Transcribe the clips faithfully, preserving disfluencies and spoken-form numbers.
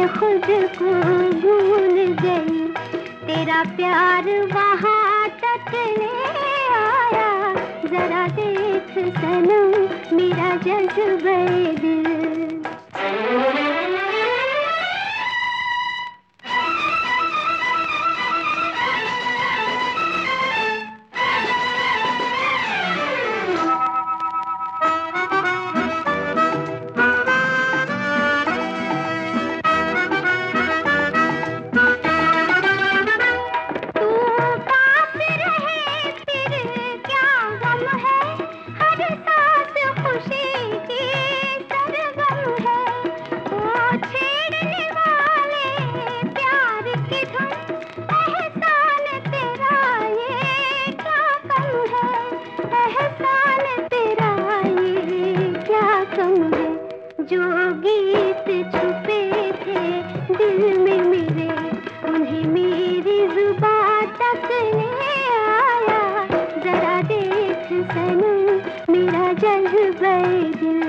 खुद को भूल गई, तेरा प्यार वहाँ तक ले आया। जरा देख सनम मेरा जज्बे दिल। जो गीत छुपे थे दिल में मेरे, उन्हें मेरी जुबान तक ले आया। जरा देख सनम मेरा जज्बे दिल।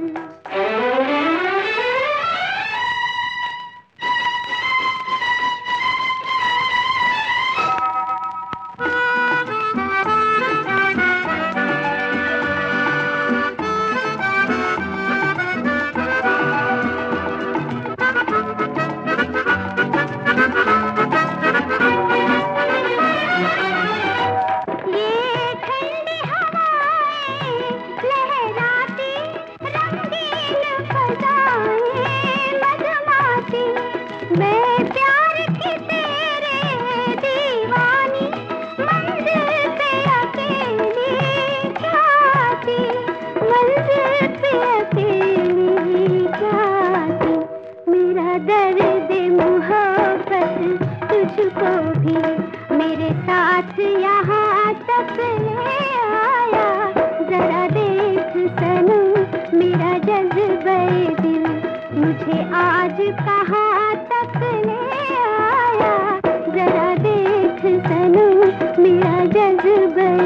मैं प्यार की तेरे दीवानी, मंजिल पे अकेली जाती, मंजिल पे अकेली जाती। मेरा दर्द मोहब्बत तुझको भी मेरे साथ यहाँ तक ले आया। जरा देख सनम मेरा जज्बे दिल, मुझे आज कहाँ तक ले आया। जरा देख सनम मेरा जज्बे